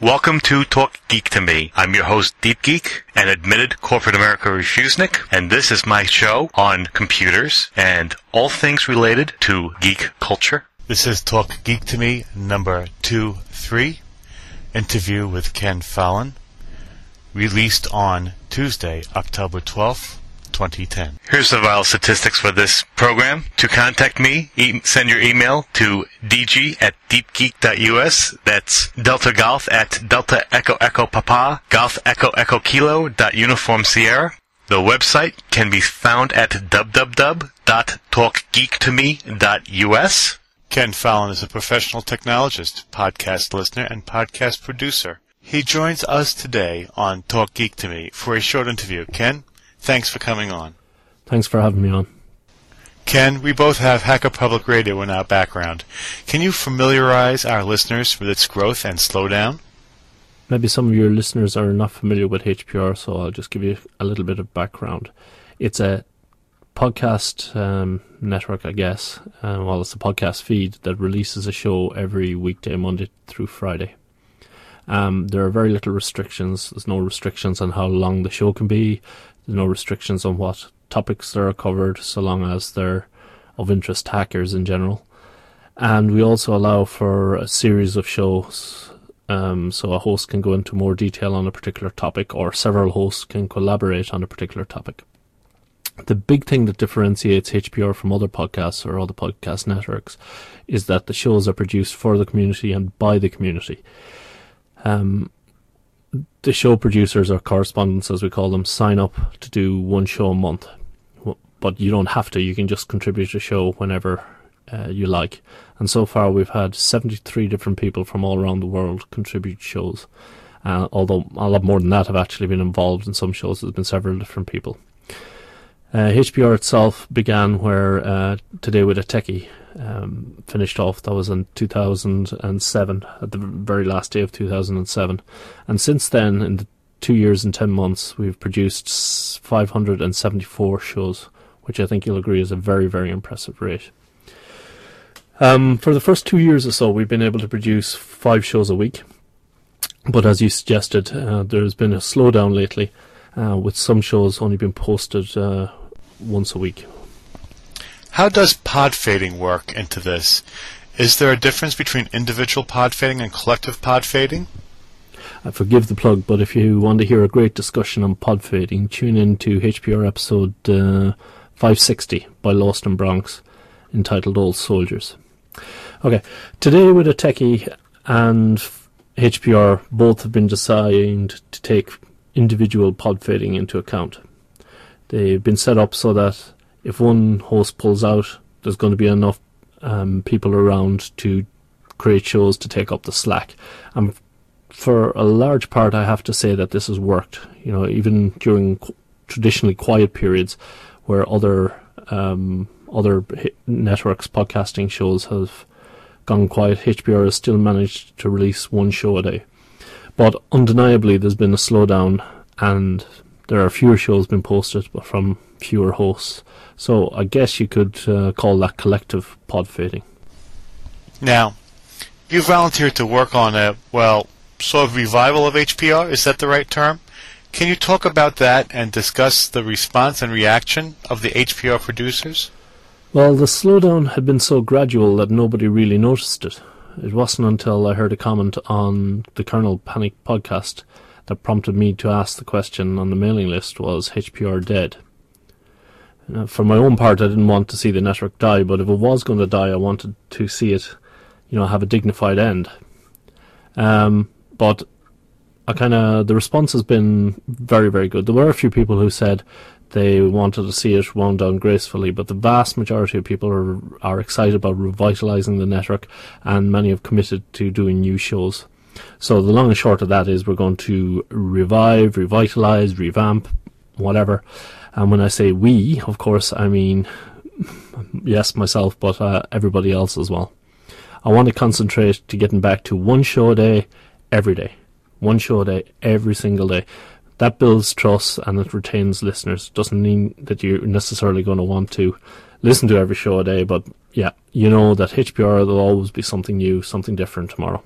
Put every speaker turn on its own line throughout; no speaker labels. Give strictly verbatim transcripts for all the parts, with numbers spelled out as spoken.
Welcome to Talk Geek to Me. I'm your host, Deep Geek, an admitted corporate America refusenik, and this is my show on computers and all things related to geek culture.
This is Talk Geek to Me number two three, interview with Ken Fallon, released on Tuesday, October twelfth, twenty ten.
Here's the vital statistics for this program. To contact me, e- send your email to d g at deep geek dot u s. That's Delta Golf at Delta Echo Echo Papa, Golf Echo Echo Kilo dot Uniform Sierra. The website can be found at w w w dot talk geek to me dot u s.
Ken Fallon is a professional technologist, podcast listener, and podcast producer. He joins us today on Talk Geek to Me for a short interview. Ken, thanks for coming on.
Thanks for having me on.
Ken, we both have Hacker Public Radio in our background. Can you familiarize our listeners with its growth and slowdown?
Maybe some of your listeners are not familiar with H P R, so I'll just give you a little bit of background. It's a podcast um, network, I guess. Uh, well, it's a podcast feed that releases a show every weekday, Monday through Friday. Um, there are very little restrictions. There's no restrictions on how long the show can be. There's no restrictions on what topics that are covered, so long as they're of interest to hackers in general. And we also allow for a series of shows, um, so a host can go into more detail on a particular topic, or several hosts can collaborate on a particular topic. The big thing that differentiates H P R from other podcasts or other podcast networks is that the shows are produced for the community and by the community. Um, the show producers, or correspondents as we call them, sign up to do one show a month. But you don't have to. You can just contribute a show whenever uh, you like. And so far we've had seventy-three different people from all around the world contribute shows. Uh, although a lot more than that have actually been involved in some shows. There's been several different people. Uh, H P R itself began where uh, Today with a Techie um, finished off. That was in two thousand seven, at the very last day of two thousand seven. And since then, in the two years and ten months, we've produced five hundred seventy-four shows, which I think you'll agree is a very, very impressive rate. Um, for the first two years or so, we've been able to produce five shows a week. But as you suggested, uh, there's been a slowdown lately, uh, with some shows only being posted uh, once a week.
How does pod fading work into this? Is there a difference between individual pod fading and collective pod fading?
I forgive the plug, but if you want to hear a great discussion on pod fading, tune in to H P R episode uh, five sixty by Lost in Bronx, entitled Old Soldiers. Okay, Today with a Techie and H P R both have been designed to take individual pod fading into account. They've been set up so that if one host pulls out, there's going to be enough um, people around to create shows to take up the slack. And for a large part, I have to say that this has worked. You know, even during qu- traditionally quiet periods where other um, other h- networks, podcasting shows have gone quiet, H P R has still managed to release one show a day. But undeniably, there's been a slowdown, and there are fewer shows being posted, but from fewer hosts. So I guess you could uh, call that collective pod fading.
Now, you volunteered to work on a, well, sort of revival of H P R. Is that the right term? Can you talk about that and discuss the response and reaction of the H P R producers?
Well, the slowdown had been so gradual that nobody really noticed it. It wasn't until I heard a comment on the Kernel Panic podcast that prompted me to ask the question on the mailing list, was H P R dead? Uh, for my own part, I didn't want to see the network die, but if it was going to die, I wanted to see it, you know, have a dignified end. Um, but I kind of, the response has been very, very good. There were a few people who said they wanted to see it wound down gracefully, but the vast majority of people are are excited about revitalizing the network, and many have committed to doing new shows. So the long and short of that is we're going to revive, revitalize, revamp, whatever. And when I say we, of course, I mean, yes, myself, but uh, everybody else as well. I want to concentrate to getting back to one show a day, every day. One show a day, every single day. That builds trust and it retains listeners. Doesn't mean that you're necessarily going to want to listen to every show a day, but yeah, you know that H P R, there'll always be something new, something different tomorrow.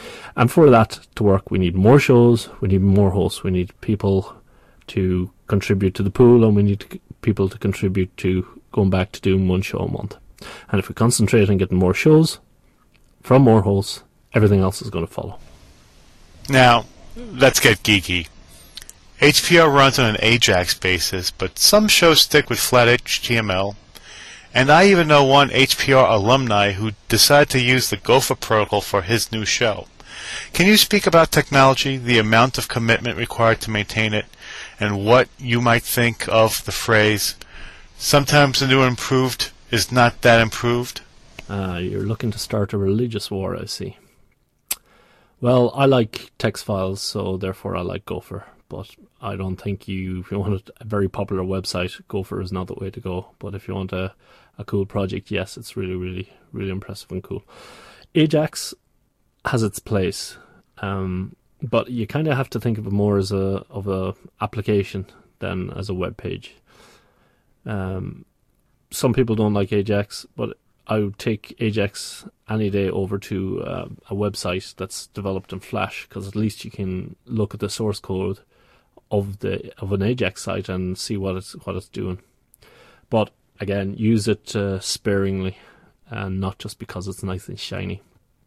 And for that to work, we need more shows, we need more hosts, we need people to contribute to the pool, and we need to, people to contribute to going back to doing one show a month. And if we concentrate on getting more shows from more hosts, everything else is going to follow.
Now, let's get geeky. H P R runs on an Ajax basis, but some shows stick with flat H T M L. And I even know one H P R alumni who decided to use the Gopher protocol for his new show. Can you speak about technology, the amount of commitment required to maintain it, and what you might think of the phrase, sometimes the new and improved is not that improved?
Uh, you're looking to start a religious war, I see. Well, I like text files, so therefore I like Gopher. But I don't think you, if you want a very popular website, Gopher is not the way to go. But if you want a, a cool project, yes, it's really, really, really impressive and cool. Ajax has its place, um, but you kind of have to think of it more as a of a application than as a web page. Um, some people don't like Ajax, but I would take Ajax any day over to uh, a website that's developed in Flash, because at least you can look at the source code of the of an Ajax site and see what it's what it's doing. But again, use it uh, sparingly, and not just because it's nice and shiny.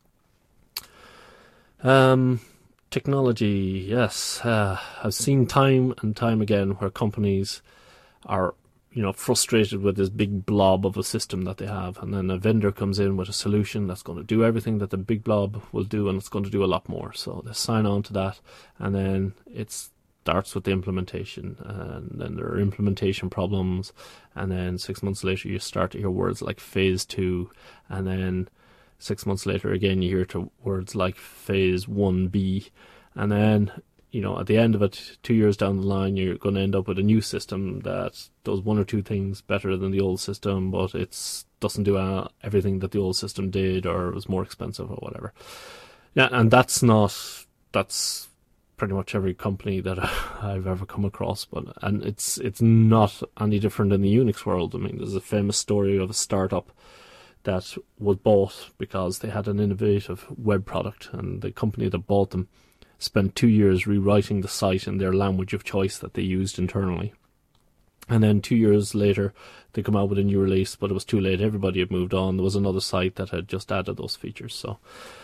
Um, technology, yes, uh, I've seen time and time again where companies are, you know, frustrated with this big blob of a system that they have, and then a vendor comes in with a solution that's going to do everything that the big blob will do, and it's going to do a lot more. So they sign on to that, and then it starts with the implementation, and then there are implementation problems, and then six months later you start to hear words like phase two, and then six months later again you hear to words like phase one B, and then, you know, at the end of it, two years down the line, you're going to end up with a new system that does one or two things better than the old system, but it doesn't do uh, everything that the old system did, or it was more expensive or whatever. Yeah, and that's not, that's pretty much every company that I've ever come across, but and it's it's not any different in the Unix world. I mean, there's a famous story of a startup that was bought because they had an innovative web product, and the company that bought them spent two years rewriting the site in their language of choice that they used internally. And then two years later, they come out with a new release, but it was too late. Everybody had moved on. There was another site that had just added those features. So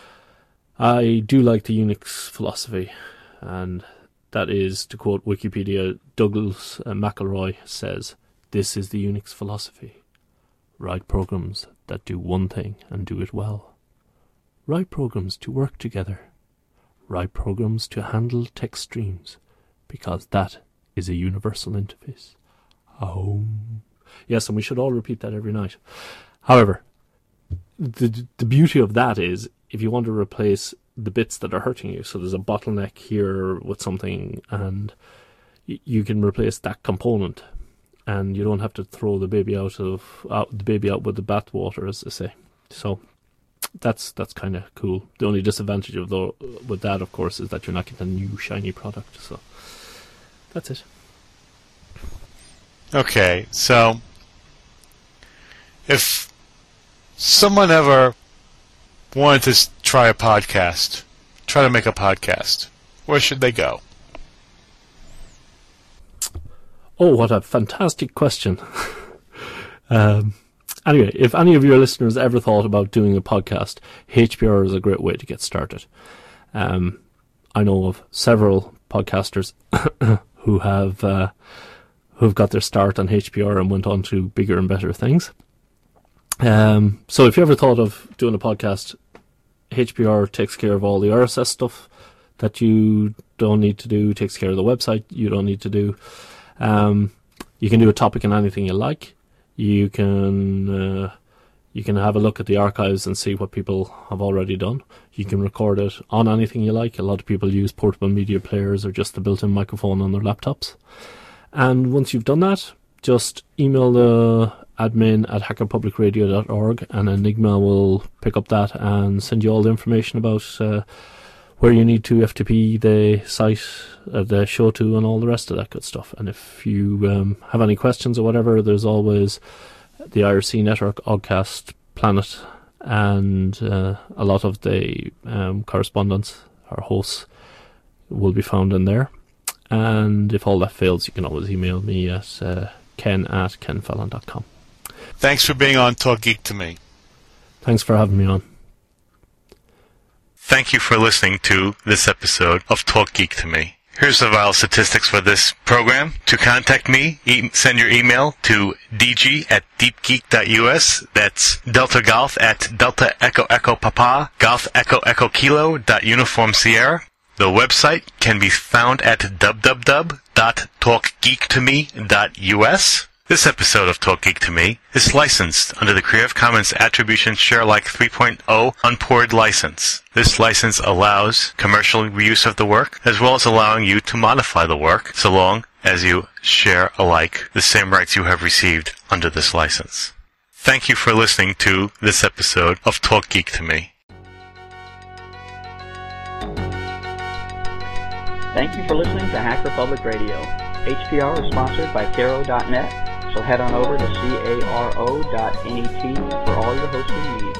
I do like the Unix philosophy, and that is, to quote Wikipedia, Douglas uh, McElroy says, "This is the Unix philosophy. Write programs that do one thing and do it well. Write programs to work together. Write programs to handle text streams, because that is a universal interface." Oh, yes, and we should all repeat that every night. However, the the beauty of that is, if you want to replace the bits that are hurting you, so there's a bottleneck here with something, and y- you can replace that component, and you don't have to throw the baby out of out, the baby out with the bathwater, as they say. So that's that's kind of cool. The only disadvantage of the with that, of course, is that you're not getting a new shiny product. So that's it.
Okay, so if someone ever wanted to s- try a podcast, try to make a podcast, where should they go?
Oh, what a fantastic question. um, anyway, if any of your listeners ever thought about doing a podcast, H P R is a great way to get started. Um, I know of several podcasters who have uh, who've got their start on H P R and went on to bigger and better things. Um, so if you ever thought of doing a podcast, H P R takes care of all the R S S stuff that you don't need to do, takes care of the website you don't need to do. Um, you can do a topic on anything you like. You can uh, you can have a look at the archives and see what people have already done. You can record it on anything you like. A lot of people use portable media players or just the built-in microphone on their laptops. And once you've done that, just email the admin at hacker public radio dot org, and Enigma will pick up that and send you all the information about uh, where you need to F T P the site, uh, the show to, and all the rest of that good stuff. And if you um, have any questions or whatever, there's always the I R C network, Oggcast, Planet, and uh, a lot of the um, correspondence, our hosts, will be found in there. And if all that fails, you can always email me at uh, ken at ken fallon dot com.
Thanks for being on Talk Geek to Me.
Thanks for having me on.
Thank you for listening to this episode of Talk Geek to Me. Here's the viral statistics for this program. To contact me, e- send your email to d g at deep geek dot u s. That's Delta Golf at Delta Echo Echo Papa, Golf Echo Echo Kilo dot Uniform Sierra. The website can be found at w w w dot talk geek to me dot u s. This episode of Talk Geek to Me is licensed under the Creative Commons Attribution Share Alike three point oh Unported license. This license allows commercial reuse of the work, as well as allowing you to modify the work, so long as you share alike the same rights you have received under this license. Thank you for listening to this episode of Talk Geek to Me.
Thank you for listening to Hacker Public Radio. H P R is sponsored by Caro dot net. So head on over to caro dot net for all your hosting needs.